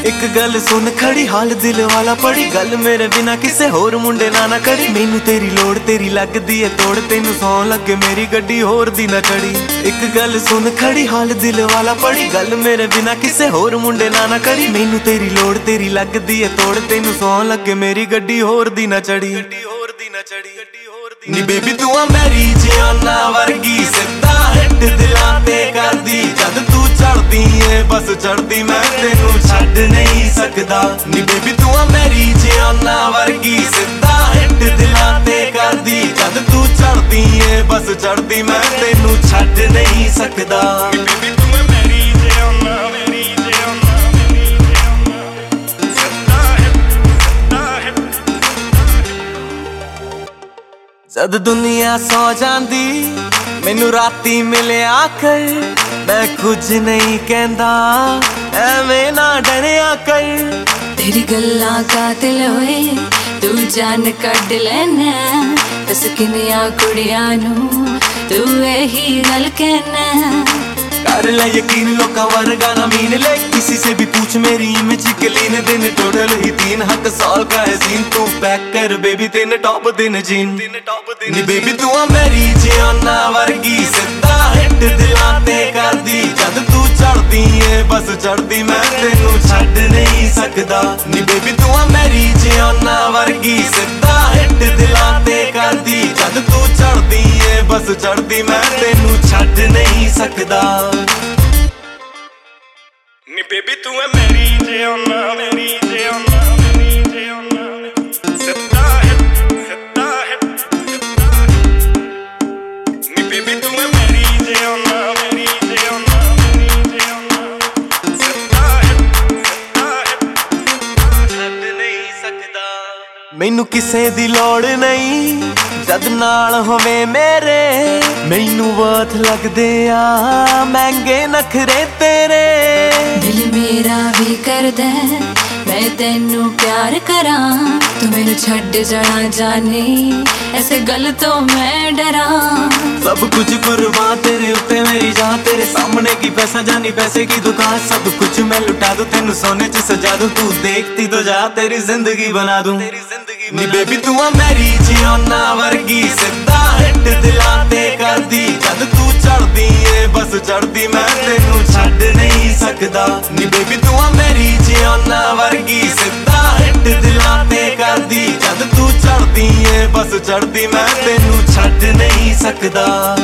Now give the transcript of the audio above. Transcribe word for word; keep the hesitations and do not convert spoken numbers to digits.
एक गल सुन खड़ी हाल दिल वाला पड़ी गल मेरे बिना किसे होर मुंडे ना ना करी मैनू तेरी लोड़ तेरी लगदी है तोड़ तेनू सौ लगे मेरी गड्डी होर दी ना चढ़ी। एक गल सुन खड़ी हाल दिल वाला पड़ी गल मेरे बिना किसे होर मुंडे ना ना करी मैनू तेरी लोड़ तेरी लगदी है तोड़ तेनू सौ लगे मेरी गड्डी होर दी ना चढ़ी। नी बेबी तू आ मेरी जियाना वर्गी सिद्धा हिट दिलां ते करदी जद तू चढ़दी है बस चढ़दी मैं तेनू छड्ड नहीं सकदा। नी बेबी तू आ मेरी जियाना वर्गी सिद्धा हिट दिलां ते करदी जद तू चढ़दी है बस चढ़दी मैं तेनू छड्ड नहीं सकदा। जद दुनिया सौ जांदी मैनू राती मिलिया कर मैं कुछ नहीं कहंदा एवें ना डरिया कर। तेरी गल्लां कातिल होए तू जान कढ लैना दस किन्नियां कुड़ियां नू तू यही गल कहना। कर ले यकीन लोका वर्गा ना मीन ले किसी से भी पूछ मेरी इमेज क्लीन दिन टोटल ही तीन हक साल का है सीन तू पैक कर बेबी तीन टॉप दिन जीन। नी बेबी तू आ मेरी जियाना वर्गी सिद्धा हिट दिलां ते करदी जद तू चढ़दी है बस चढ़दी मैं तेनू छड्ड नहीं सकदा। नी बेबी तू आ मेरी जियाना वर्गी सिद्धा हिट दिलां ते करदी जद तू चढ़दी है बस चढ़दी मैं तेनू छड्ड नहीं सकदा। नी बेबी तू है मेरी जियाना मेरी जियाना मेरी जियाना सिद्धा हिट सिद्धा हिट सिद्धा हिट। नी बेबी तू है मेरी जियाना मेरी जियाना मेरी जियाना सिद्धा हिट सिद्धा हिट छड्ड नहीं सकदा। मैनू किसे दी लोड़ नहीं जद नाल होवे मेरे मैनू बहुत लगदे आ महंगे नखरे तेरे। दिल मेरा भी करदा मैं तेनू प्यार करां तू मैनू छड्ड जाना जाने ऐसे गल तो मैं डरां। सब कुछ कुर्बान तेरे उत्ते मेरी जान तेरे सामने की पैसा जानी पैसे की दुकान सब कुछ मैं लुटा दूं तेनू सोने च सजा दूं तू देखती तो जा तेरी जिंदगी बना दूं। नी बेबी तू आ मेरी जियाना वर्गी सिद्धा हिट दिलां ते करदी जद तू चढ़दी है बस चढ़दी मैं तेनू छड्ड नहीं सकदा। नी बेबी तू आ मेरी जियाना वर्गी सिद्धा हिट दिलां ते करदी जद तू चढ़दी है बस चढ़दी मैं तेनू छड्ड नहीं सकदा।